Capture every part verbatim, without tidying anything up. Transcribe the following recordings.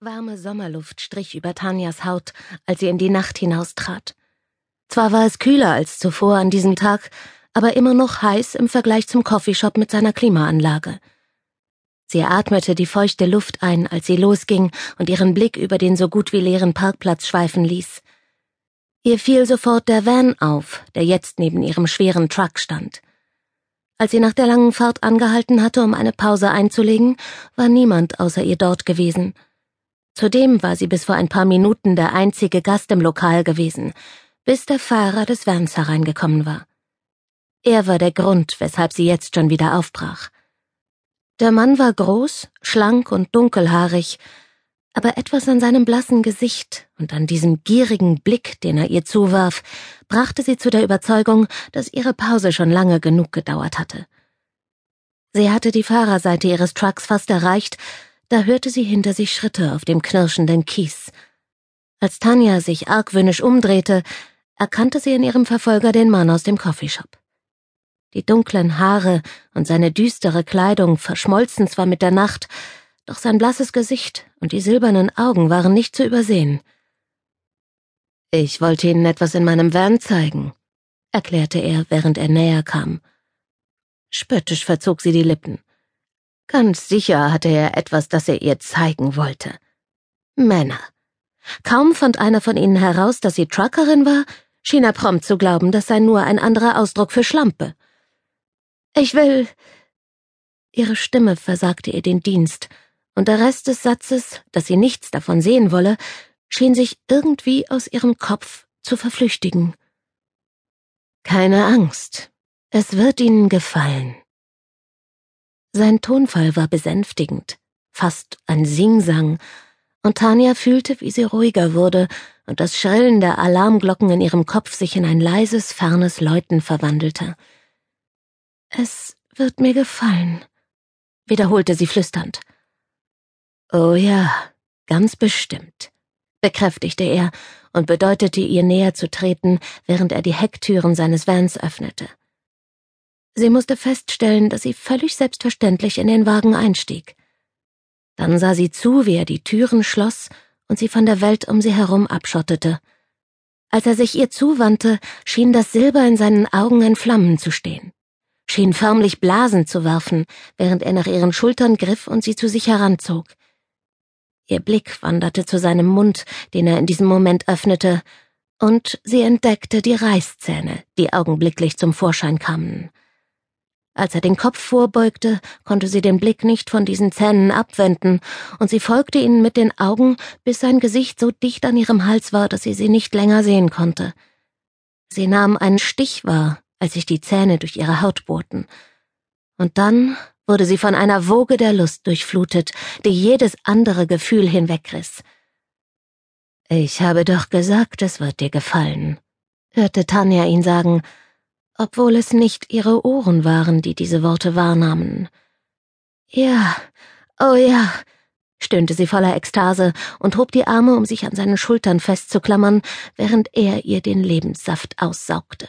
Warme Sommerluft strich über Tanyas Haut, als sie in die Nacht hinaustrat. Zwar war es kühler als zuvor an diesem Tag, aber immer noch heiß im Vergleich zum Coffeeshop mit seiner Klimaanlage. Sie atmete die feuchte Luft ein, als sie losging und ihren Blick über den so gut wie leeren Parkplatz schweifen ließ. Ihr fiel sofort der Van auf, der jetzt neben ihrem schweren Truck stand. Als sie nach der langen Fahrt angehalten hatte, um eine Pause einzulegen, war niemand außer ihr dort gewesen. Zudem war sie bis vor ein paar Minuten der einzige Gast im Lokal gewesen, bis der Fahrer des Vans hereingekommen war. Er war der Grund, weshalb sie jetzt schon wieder aufbrach. Der Mann war groß, schlank und dunkelhaarig, aber etwas an seinem blassen Gesicht und an diesem gierigen Blick, den er ihr zuwarf, brachte sie zu der Überzeugung, dass ihre Pause schon lange genug gedauert hatte. Sie hatte die Fahrerseite ihres Trucks fast erreicht, da hörte sie hinter sich Schritte auf dem knirschenden Kies. Als Tanya sich argwöhnisch umdrehte, erkannte sie in ihrem Verfolger den Mann aus dem Coffeeshop. Die dunklen Haare und seine düstere Kleidung verschmolzen zwar mit der Nacht, doch sein blasses Gesicht und die silbernen Augen waren nicht zu übersehen. »Ich wollte Ihnen etwas in meinem Van zeigen«, erklärte er, während er näher kam. Spöttisch verzog sie die Lippen. Ganz sicher hatte er etwas, das er ihr zeigen wollte. Männer. Kaum fand einer von ihnen heraus, dass sie Truckerin war, schien er prompt zu glauben, das sei nur ein anderer Ausdruck für Schlampe. »Ich will...« Ihre Stimme versagte ihr den Dienst, und der Rest des Satzes, dass sie nichts davon sehen wolle, schien sich irgendwie aus ihrem Kopf zu verflüchtigen. »Keine Angst, es wird Ihnen gefallen.« Sein Tonfall war besänftigend, fast ein Singsang, und Tanya fühlte, wie sie ruhiger wurde und das Schrillen der Alarmglocken in ihrem Kopf sich in ein leises, fernes Läuten verwandelte. »Es wird mir gefallen«, wiederholte sie flüsternd. »Oh ja, ganz bestimmt«, bekräftigte er und bedeutete ihr näher zu treten, während er die Hecktüren seines Vans öffnete. Sie musste feststellen, dass sie völlig selbstverständlich in den Wagen einstieg. Dann sah sie zu, wie er die Türen schloss und sie von der Welt um sie herum abschottete. Als er sich ihr zuwandte, schien das Silber in seinen Augen in Flammen zu stehen, schien förmlich Blasen zu werfen, während er nach ihren Schultern griff und sie zu sich heranzog. Ihr Blick wanderte zu seinem Mund, den er in diesem Moment öffnete, und sie entdeckte die Reißzähne, die augenblicklich zum Vorschein kamen. Als er den Kopf vorbeugte, konnte sie den Blick nicht von diesen Zähnen abwenden, und sie folgte ihnen mit den Augen, bis sein Gesicht so dicht an ihrem Hals war, dass sie sie nicht länger sehen konnte. Sie nahm einen Stich wahr, als sich die Zähne durch ihre Haut bohrten. Und dann wurde sie von einer Woge der Lust durchflutet, die jedes andere Gefühl hinwegriss. »Ich habe doch gesagt, es wird dir gefallen«, hörte Tanya ihn sagen, obwohl es nicht ihre Ohren waren, die diese Worte wahrnahmen. »Ja, oh ja«, stöhnte sie voller Ekstase und hob die Arme, um sich an seinen Schultern festzuklammern, während er ihr den Lebenssaft aussaugte.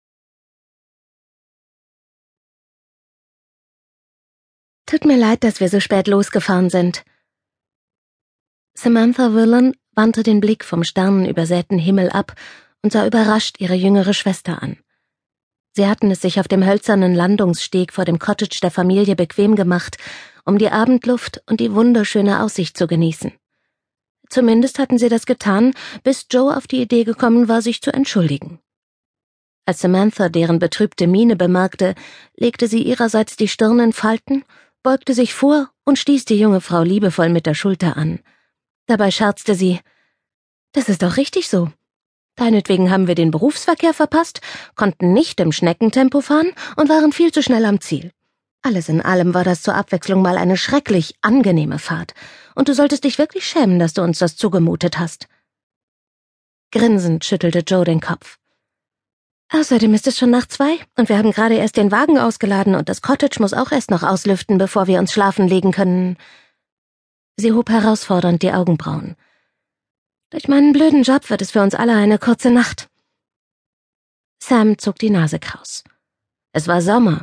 »Tut mir leid, dass wir so spät losgefahren sind.« Samantha Willan wandte den Blick vom sternenübersäten Himmel ab und sah überrascht ihre jüngere Schwester an. Sie hatten es sich auf dem hölzernen Landungssteg vor dem Cottage der Familie bequem gemacht, um die Abendluft und die wunderschöne Aussicht zu genießen. Zumindest hatten sie das getan, bis Joe auf die Idee gekommen war, sich zu entschuldigen. Als Samantha deren betrübte Miene bemerkte, legte sie ihrerseits die Stirn in Falten, beugte sich vor und stieß die junge Frau liebevoll mit der Schulter an. Dabei scherzte sie, »Das ist doch richtig so. Deinetwegen haben wir den Berufsverkehr verpasst, konnten nicht im Schneckentempo fahren und waren viel zu schnell am Ziel. Alles in allem war das zur Abwechslung mal eine schrecklich angenehme Fahrt, und du solltest dich wirklich schämen, dass du uns das zugemutet hast.« Grinsend schüttelte Joe den Kopf. »Außerdem ist es schon nach zwei, und wir haben gerade erst den Wagen ausgeladen, und das Cottage muss auch erst noch auslüften, bevor wir uns schlafen legen können.« Sie hob herausfordernd die Augenbrauen. »Durch meinen blöden Job wird es für uns alle eine kurze Nacht.« Sam zog die Nase kraus. Es war Sommer.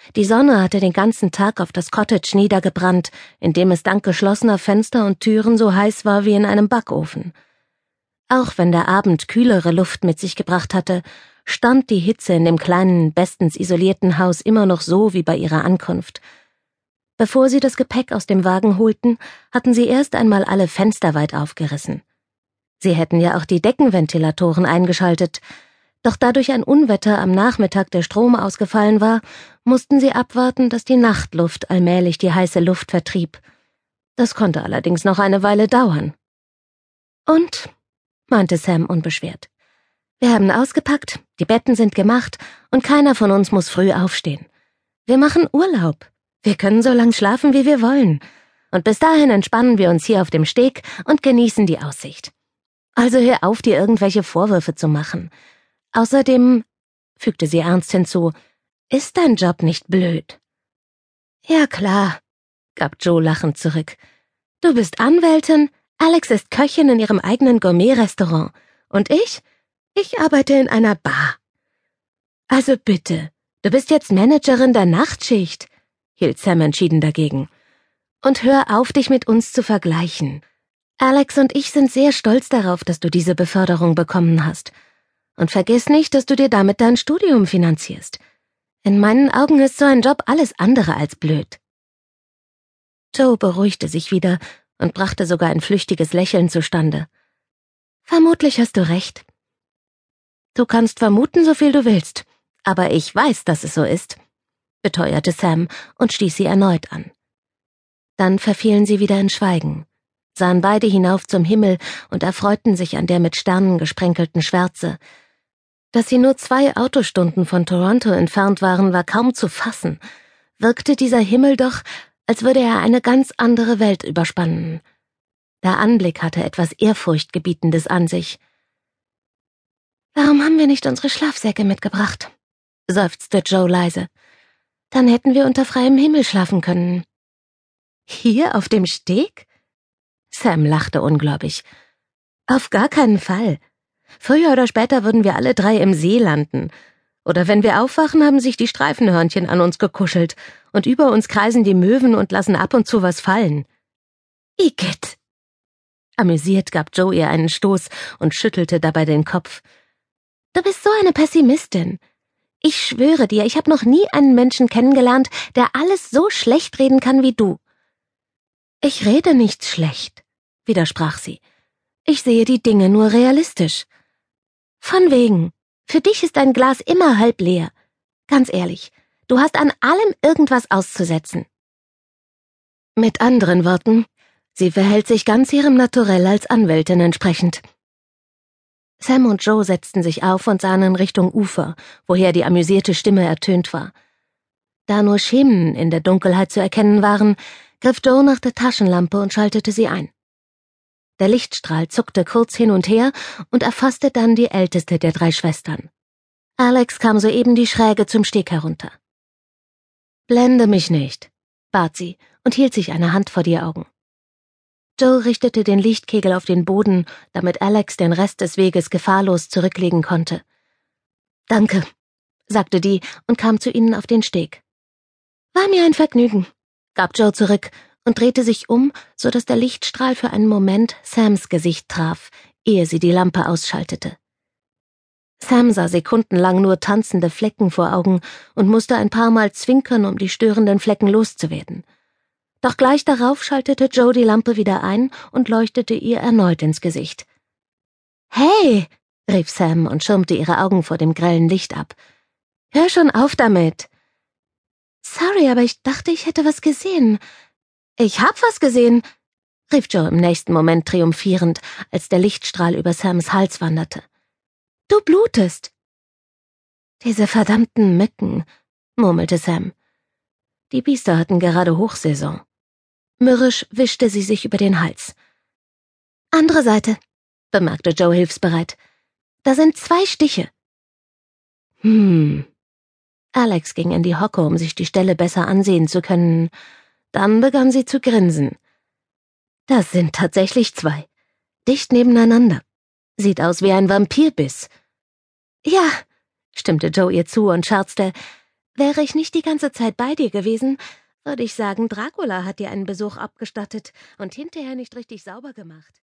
Die Sonne hatte den ganzen Tag auf das Cottage niedergebrannt, in dem es dank geschlossener Fenster und Türen so heiß war wie in einem Backofen. Auch wenn der Abend kühlere Luft mit sich gebracht hatte, stand die Hitze in dem kleinen, bestens isolierten Haus immer noch so wie bei ihrer Ankunft. Bevor sie das Gepäck aus dem Wagen holten, hatten sie erst einmal alle Fenster weit aufgerissen. Sie hätten ja auch die Deckenventilatoren eingeschaltet, doch da durch ein Unwetter am Nachmittag der Strom ausgefallen war, mussten sie abwarten, dass die Nachtluft allmählich die heiße Luft vertrieb. Das konnte allerdings noch eine Weile dauern. Und, meinte Sam unbeschwert, wir haben ausgepackt, die Betten sind gemacht und keiner von uns muss früh aufstehen. Wir machen Urlaub. Wir können so lang schlafen, wie wir wollen. Und bis dahin entspannen wir uns hier auf dem Steg und genießen die Aussicht. Also hör auf, dir irgendwelche Vorwürfe zu machen. Außerdem, fügte sie ernst hinzu, ist dein Job nicht blöd? Ja klar, gab Joe lachend zurück. Du bist Anwältin, Alex ist Köchin in ihrem eigenen Gourmet-Restaurant. Und ich? Ich arbeite in einer Bar. Also bitte, du bist jetzt Managerin der Nachtschicht, hielt Sam entschieden dagegen. Und hör auf, dich mit uns zu vergleichen. Alex und ich sind sehr stolz darauf, dass du diese Beförderung bekommen hast. Und vergiss nicht, dass du dir damit dein Studium finanzierst. In meinen Augen ist so ein Job alles andere als blöd. Joe beruhigte sich wieder und brachte sogar ein flüchtiges Lächeln zustande. Vermutlich hast du recht. Du kannst vermuten, so viel du willst, aber ich weiß, dass es so ist, beteuerte Sam und stieß sie erneut an. Dann verfielen sie wieder in Schweigen, sahen beide hinauf zum Himmel und erfreuten sich an der mit Sternen gesprenkelten Schwärze. Dass sie nur zwei Autostunden von Toronto entfernt waren, war kaum zu fassen, wirkte dieser Himmel doch, als würde er eine ganz andere Welt überspannen. Der Anblick hatte etwas Ehrfurchtgebietendes an sich. »Warum haben wir nicht unsere Schlafsäcke mitgebracht?« seufzte Joe leise. »Dann hätten wir unter freiem Himmel schlafen können.« »Hier auf dem Steg?« Sam lachte ungläubig. »Auf gar keinen Fall. Früher oder später würden wir alle drei im See landen. Oder wenn wir aufwachen, haben sich die Streifenhörnchen an uns gekuschelt und über uns kreisen die Möwen und lassen ab und zu was fallen.« »Igitt!« Amüsiert gab Joe ihr einen Stoß und schüttelte dabei den Kopf. »Du bist so eine Pessimistin. Ich schwöre dir, ich habe noch nie einen Menschen kennengelernt, der alles so schlecht reden kann wie du.« »Ich rede nicht schlecht«, widersprach sie. »Ich sehe die Dinge nur realistisch.« »Von wegen. Für dich ist dein Glas immer halb leer. Ganz ehrlich, du hast an allem irgendwas auszusetzen.« Mit anderen Worten, sie verhält sich ganz ihrem Naturell als Anwältin entsprechend. Sam und Joe setzten sich auf und sahen in Richtung Ufer, woher die amüsierte Stimme ertönt war. Da nur Schemen in der Dunkelheit zu erkennen waren, griff Joe nach der Taschenlampe und schaltete sie ein. Der Lichtstrahl zuckte kurz hin und her und erfasste dann die älteste der drei Schwestern. Alex kam soeben die Schräge zum Steg herunter. »Blende mich nicht«, bat sie und hielt sich eine Hand vor die Augen. Joe richtete den Lichtkegel auf den Boden, damit Alex den Rest des Weges gefahrlos zurücklegen konnte. »Danke«, sagte die und kam zu ihnen auf den Steg. »War mir ein Vergnügen«, gab Joe zurück und drehte sich um, so dass der Lichtstrahl für einen Moment Sams Gesicht traf, ehe sie die Lampe ausschaltete. Sam sah sekundenlang nur tanzende Flecken vor Augen und musste ein paar Mal zwinkern, um die störenden Flecken loszuwerden. Doch gleich darauf schaltete Joe die Lampe wieder ein und leuchtete ihr erneut ins Gesicht. »Hey«, rief Sam und schirmte ihre Augen vor dem grellen Licht ab. »Hör schon auf damit!« »Sorry, aber ich dachte, ich hätte was gesehen.« »Ich hab was gesehen«, rief Joe im nächsten Moment triumphierend, als der Lichtstrahl über Sams Hals wanderte. »Du blutest!« »Diese verdammten Mücken«, murmelte Sam. Die Biester hatten gerade Hochsaison. Mürrisch wischte sie sich über den Hals. »Andere Seite«, bemerkte Joe hilfsbereit. »Da sind zwei Stiche.« »Hm.« Alex ging in die Hocke, um sich die Stelle besser ansehen zu können. Dann begann sie zu grinsen. »Das sind tatsächlich zwei. Dicht nebeneinander. Sieht aus wie ein Vampirbiss.« »Ja«, stimmte Joe ihr zu und scherzte, Wäre ich nicht die ganze Zeit bei dir gewesen, würde ich sagen, Dracula hat dir einen Besuch abgestattet und hinterher nicht richtig sauber gemacht.